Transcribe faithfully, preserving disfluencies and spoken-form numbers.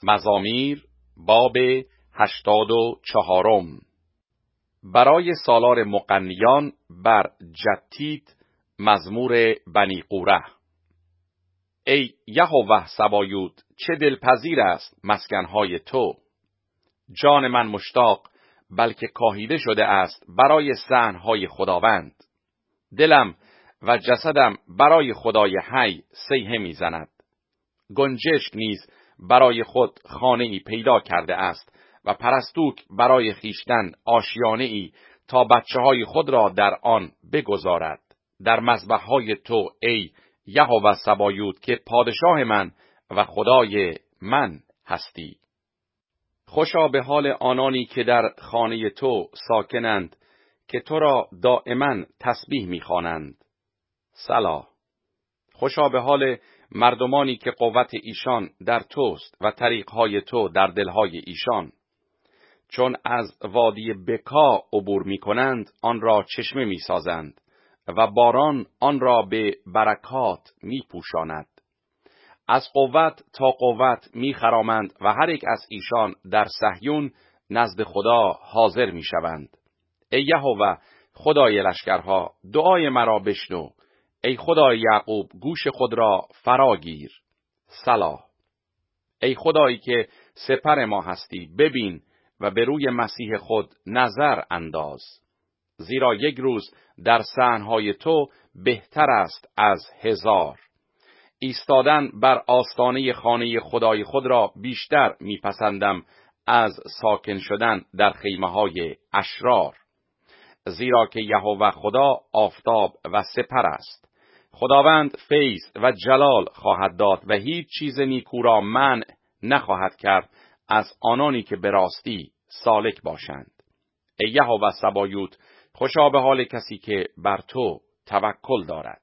مزامیر باب هشتاد و چهارم. برای سالار مغنیان بر جتیت مزمور بنی قوره. ای یهوه سبایوت، چه دلپذیر است مسکنهای تو. جان من مشتاق بلکه کاهیده شده است برای صحنهای خداوند. دلم و جسدم برای خدای حی صیحه میزند. گنجشک نیز برای خود خانه ای پیدا کرده است و پرستوک برای خیشتن آشیانه ای تا بچه های خود را در آن بگذارد. در مذبح های تو ای یهوه سبایوت که پادشاه من و خدای من هستی. خوشا به حال آنانی که در خانه تو ساکنند که تو را دائما تسبیح می‌خوانند. صلا. خوشا به حال مردمانی که قوت ایشان در توست و طریقهای تو در دلهای ایشان. چون از وادی بکا عبور می کنند آن را چشمه می سازند و باران آن را به برکات می پوشاند. از قوت تا قوت می خرامند و هر یک از ایشان در صهیون نزد خدا حاضر می شوند. ای یهوه خدای لشکرها، دعای مرا بشنو. ای خدای یعقوب، گوش خود را فرا گیر. صلا. ای خدایی که سپر ما هستی، ببین و به روی مسیح خود نظر انداز. زیرا یک روز در صحنهای تو بهتر است از هزار. ایستادن بر آستانه خانه خدای خود را بیشتر میپسندم از ساکن شدن در خیمه های اشرار. زیرا که یهوه خدا آفتاب و سپر است. خداوند فیض و جلال خواهد داد و هیچ چیز نیکو را منع نخواهد کرد از آنانی که به راستی سالک باشند. ای یهوه سبایوت، خوشا به حال کسی که بر تو توکل دارد.